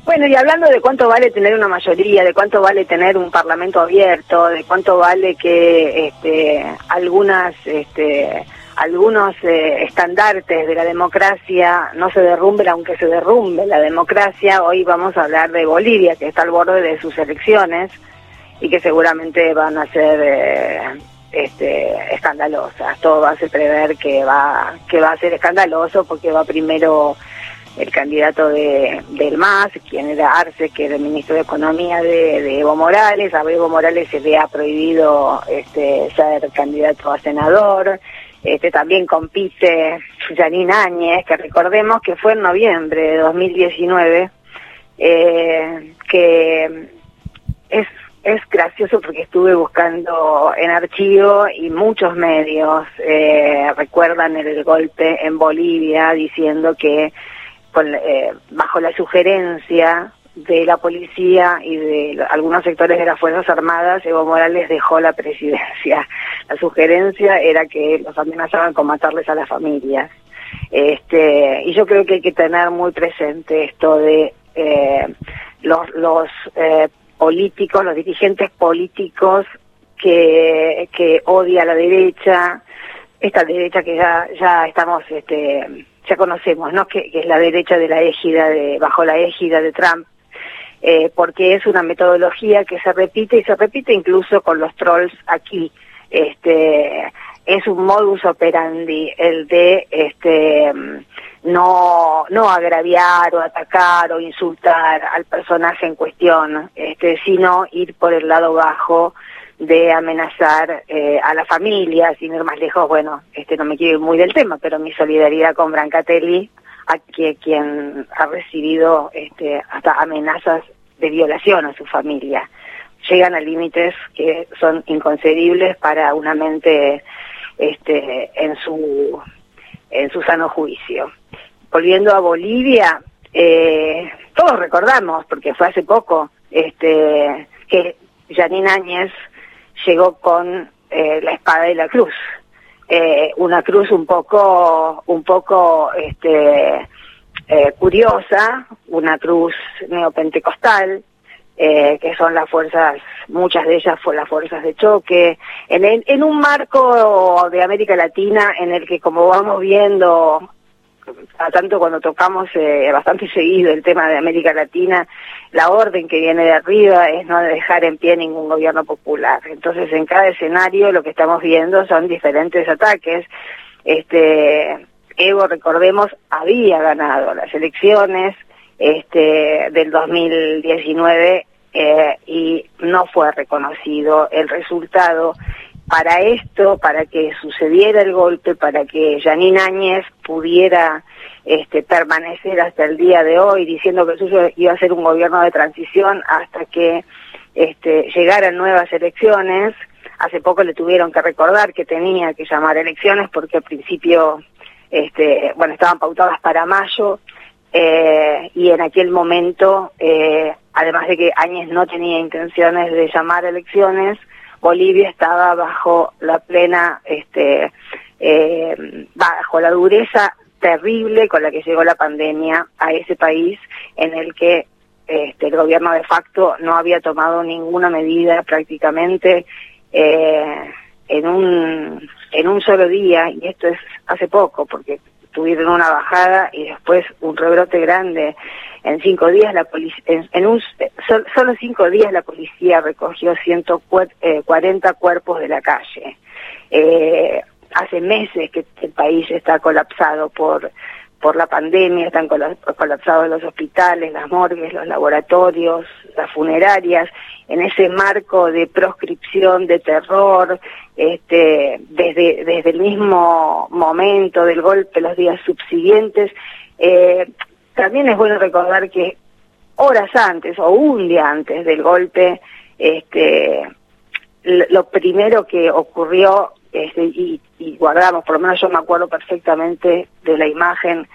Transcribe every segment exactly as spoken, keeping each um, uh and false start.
Bueno, y hablando de cuánto vale tener una mayoría, de cuánto vale tener un parlamento abierto, de cuánto vale que este, algunas, este, algunos eh, estandartes de la democracia no se derrumben, aunque se derrumbe la democracia, hoy vamos a hablar de Bolivia, que está al borde de sus elecciones y que seguramente van a ser eh, este, escandalosas. Todo hace prever que va, que va a ser escandaloso porque va primero el candidato de del M A S, quien era Arce, que era el ministro de Economía de, de Evo Morales. A Evo Morales se le ha prohibido este, ser candidato a senador. Este, también compite Jeanine Áñez, que recordemos que fue en noviembre de dos mil diecinueve, eh, que es, es gracioso porque estuve buscando en archivo y muchos medios eh, recuerdan el golpe en Bolivia diciendo que Con, eh, bajo la sugerencia de la policía y de algunos sectores de las Fuerzas Armadas, Evo Morales dejó la presidencia. La sugerencia era que los amenazaban con matarles a las familias. Este, y yo creo que hay que tener muy presente esto de eh, los, los eh, políticos, los dirigentes políticos que, que odia a la derecha, esta derecha que ya, ya estamos... este ya conocemos, ¿no? Que, que es la derecha de la égida de, bajo la égida de Trump, eh, porque es una metodología que se repite y se repite incluso con los trolls aquí. Este, es un modus operandi el de este no no agraviar o atacar o insultar al personaje en cuestión, este, sino ir por el lado bajo de amenazar eh, a la familia, sin ir más lejos. Bueno, este no me quiero ir muy del tema, pero mi solidaridad con Brancatelli, a que, quien ha recibido este, hasta amenazas de violación a su familia. Llegan a límites que son inconcebibles para una mente este, en su en su sano juicio. Volviendo a Bolivia, eh, todos recordamos, porque fue hace poco, este, que Jeanine Áñez llegó con eh, la espada y la cruz, eh, una cruz un poco, un poco, este, eh, curiosa, una cruz neopentecostal, eh, que son las fuerzas, muchas de ellas fue las fuerzas de choque, en, el, en un marco de América Latina en el que, como vamos viendo, a tanto cuando tocamos eh, bastante seguido el tema de América Latina, la orden que viene de arriba es no dejar en pie ningún gobierno popular. Entonces, en cada escenario lo que estamos viendo son diferentes ataques. Este, Evo, recordemos, había ganado las elecciones este, del dos mil diecinueve eh, y no fue reconocido el resultado. Para esto, para que sucediera el golpe, para que Jeanine Áñez pudiera este, permanecer hasta el día de hoy diciendo que el suyo iba a ser un gobierno de transición hasta que este, llegaran nuevas elecciones. Hace poco le tuvieron que recordar que tenía que llamar elecciones porque al principio, este, bueno, estaban pautadas para mayo eh, y en aquel momento, eh, además de que Áñez no tenía intenciones de llamar elecciones, Bolivia estaba bajo la plena, este, eh, bajo la dureza terrible con la que llegó la pandemia a ese país, en el que este, el gobierno de facto no había tomado ninguna medida prácticamente eh, en un en un solo día, y esto es hace poco, porque tuvieron una bajada y después un rebrote grande. En cinco días la policía, en, en un sol, solo cinco días la policía recogió ciento cuarenta cuerpos de la calle. Eh, hace meses que el país está colapsado por por la pandemia, están colapsados los hospitales, las morgues, los laboratorios, las funerarias, en ese marco de proscripción, de terror, este, desde desde el mismo momento del golpe, los días subsiguientes. Eh, También es bueno recordar que horas antes o un día antes del golpe, este, lo primero que ocurrió, este, y, y guardamos, por lo menos yo me acuerdo perfectamente de la imagen,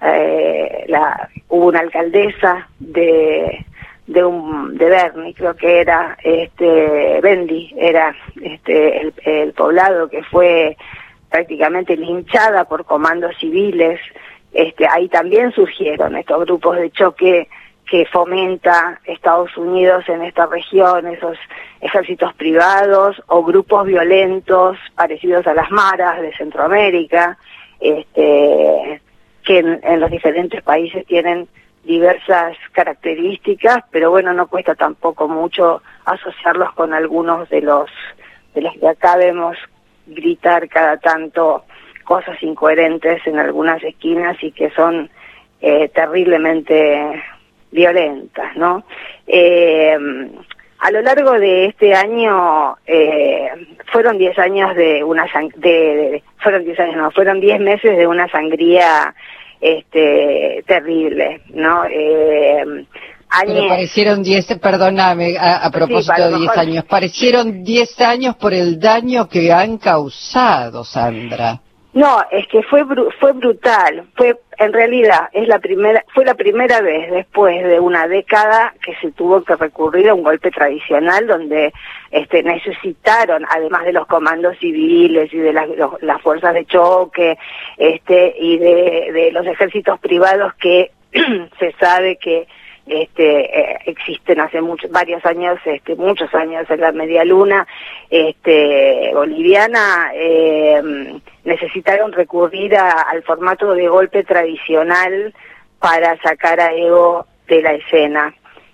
eh, la, hubo una alcaldesa de de un de Berni, creo que era este Bendi, era este el, el poblado que fue prácticamente linchada por comandos civiles. Este, ahí también surgieron estos grupos de choque que fomenta Estados Unidos en esta región, esos ejércitos privados o grupos violentos parecidos a las maras de Centroamérica, este, que en, en los diferentes países tienen diversas características, pero bueno, no cuesta tampoco mucho asociarlos con algunos de los de los que acá vemos gritar cada tanto cosas incoherentes en algunas esquinas y que son eh, terriblemente violentas, ¿no? Eh, a lo largo de este año eh, fueron diez años de una sang de, de fueron diez años no fueron diez meses de una sangría este terrible, ¿no? Eh, años... Pero parecieron diez, perdóname, a, a propósito sí, de diez mejor... años, parecieron diez años por el daño que han causado, Sandra. No, es que fue bru fue brutal, fue en realidad es la primera fue la primera vez después de una década que se tuvo que recurrir a un golpe tradicional donde este necesitaron, además de los comandos civiles y de las, los, las fuerzas de choque, este y de, de los ejércitos privados que se sabe que este eh, existen hace muchos varios años, este muchos años en la media luna este boliviana, eh, necesitaron recurrir a, al formato de golpe tradicional para sacar a Evo de la escena.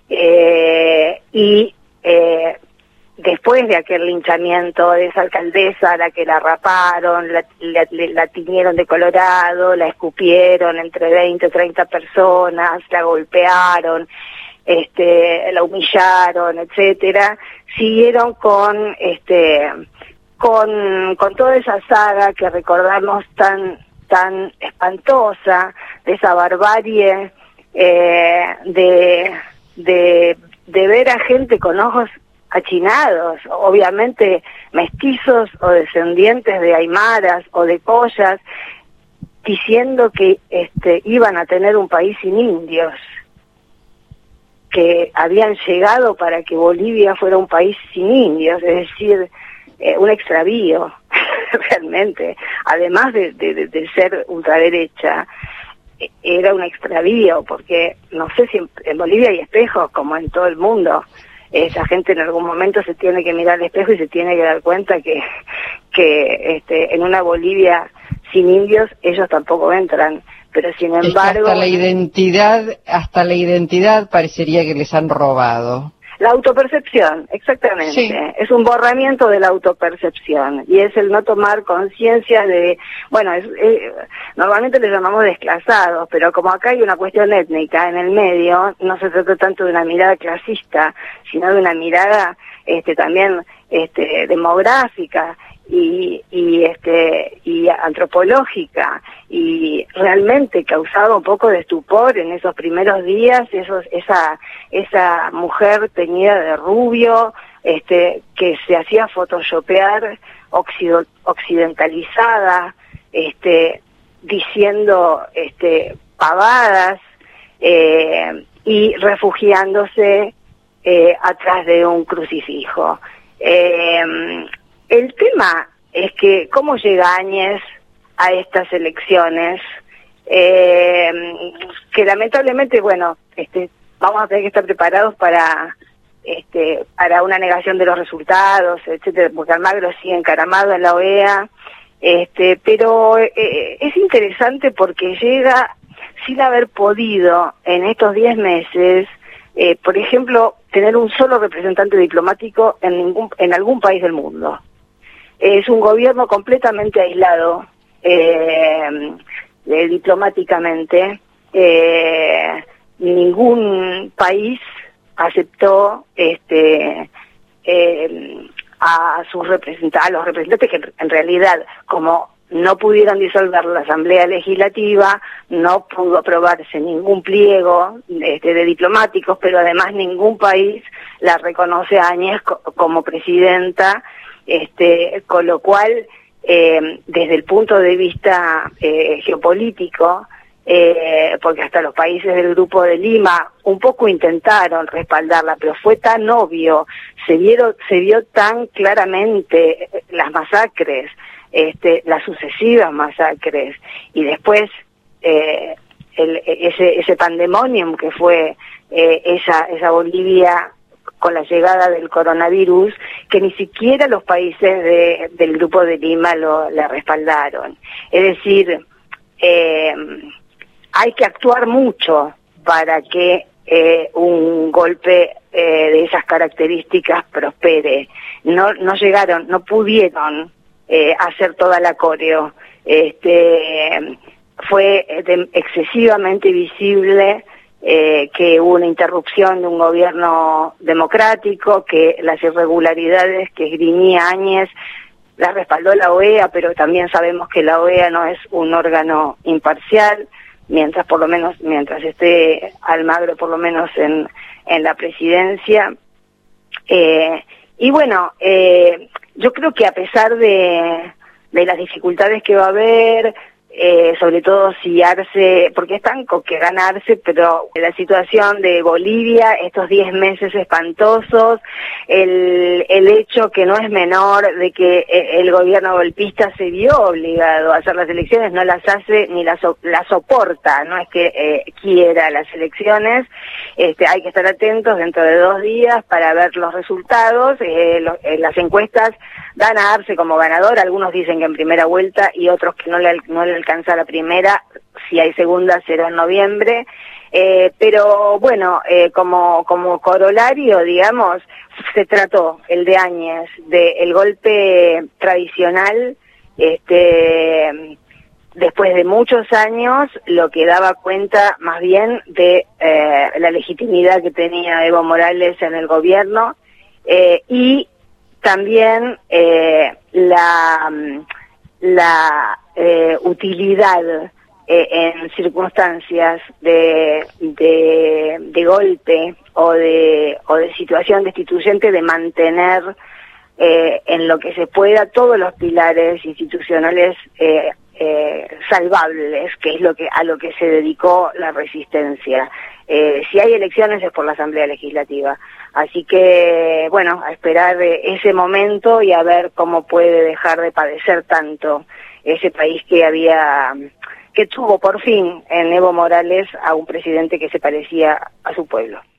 Eh, y eh, después de aquel linchamiento de esa alcaldesa a la que la raparon, la, la, la tiñeron de colorado, la escupieron entre veinte, treinta personas, la golpearon, este, la humillaron, etcétera, siguieron con este con con toda esa saga que recordamos tan tan espantosa, de esa barbarie eh, de de de ver a gente con ojos achinados, obviamente mestizos o descendientes de aymaras o de collas, diciendo que este iban a tener un país sin indios, que habían llegado para que Bolivia fuera un país sin indios, es decir, eh, un extravío, realmente, además de, de, de ser ultraderecha, era un extravío, porque no sé si en, en Bolivia hay espejos como en todo el mundo. Esa gente en algún momento se tiene que mirar al espejo y se tiene que dar cuenta que que este en una Bolivia sin indios ellos tampoco entran, pero sin embargo... Es que hasta la identidad, hasta la identidad parecería que les han robado. La autopercepción, exactamente. Sí. Es un borramiento de la autopercepción y es el no tomar conciencia de, bueno, es, es, normalmente le llamamos desclasados, pero como acá hay una cuestión étnica en el medio, no se trata tanto de una mirada clasista, sino de una mirada este también este demográfica y y este y antropológica, y realmente causaba un poco de estupor en esos primeros días, esos esa esa mujer teñida de rubio, este que se hacía photoshopear, occido, occidentalizada, este diciendo este pavadas eh, y refugiándose eh, atrás de un crucifijo. Eh, El tema es que cómo llega Áñez a estas elecciones, eh, que lamentablemente, bueno, este, vamos a tener que estar preparados para este, para una negación de los resultados, etcétera, porque Almagro sigue encaramado en la O E A, este, pero eh, es interesante porque llega sin haber podido en estos diez meses, eh, por ejemplo, tener un solo representante diplomático en ningún en algún país del mundo. Es un gobierno completamente aislado eh, eh, diplomáticamente. Eh, ningún país aceptó este eh, a sus representantes, a los representantes que en realidad, como no pudieron disolver la Asamblea Legislativa, no pudo aprobarse ningún pliego este, de diplomáticos, pero además ningún país la reconoce a Áñez co como presidenta. Este, con lo cual, eh, desde el punto de vista eh, geopolítico, eh, porque hasta los países del Grupo de Lima un poco intentaron respaldarla, pero fue tan obvio, se vieron, se vio tan claramente las masacres, este, las sucesivas masacres, y después eh, el, ese, ese pandemonium que fue eh, esa, esa Bolivia con la llegada del coronavirus, que ni siquiera los países de, del Grupo de Lima lo la respaldaron. Es decir, eh, hay que actuar mucho para que eh, un golpe eh, de esas características prospere. No, no llegaron, no pudieron eh, hacer toda la coreo. Este, fue de, excesivamente visible eh, que hubo una interrupción de un gobierno democrático, que las irregularidades que esgrimía Áñez las respaldó la O E A, pero también sabemos que la O E A no es un órgano imparcial, mientras por lo menos, mientras esté Almagro por lo menos en, en la presidencia. Eh, y bueno, eh, yo creo que a pesar de, de las dificultades que va a haber, Eh, sobre todo si Arce, porque están con que ganarse, pero la situación de Bolivia, estos diez meses espantosos, el, el hecho que no es menor de que el gobierno golpista se vio obligado a hacer las elecciones, no las hace ni las, las soporta, no es que eh, quiera las elecciones. Este, hay que estar atentos dentro de dos días para ver los resultados. Eh, lo, eh, las encuestas dan a Arce como ganador, algunos dicen que en primera vuelta y otros que no le, no le alcanza la primera, si hay segunda será en noviembre, eh, pero bueno, eh, como, como corolario, digamos, se trató el de Áñez, de el golpe tradicional, este, después de muchos años, lo que daba cuenta más bien de eh, la legitimidad que tenía Evo Morales en el gobierno, eh, y también eh, la, la eh, utilidad eh, en circunstancias de, de, de golpe o de, o de situación destituyente de mantener eh, en lo que se pueda todos los pilares institucionales eh, eh, salvables, que es lo que a lo que se dedicó la resistencia. Eh, si hay elecciones es por la Asamblea Legislativa. Así que, bueno, a esperar ese momento y a ver cómo puede dejar de padecer tanto ese país que había, que tuvo por fin en Evo Morales a un presidente que se parecía a su pueblo.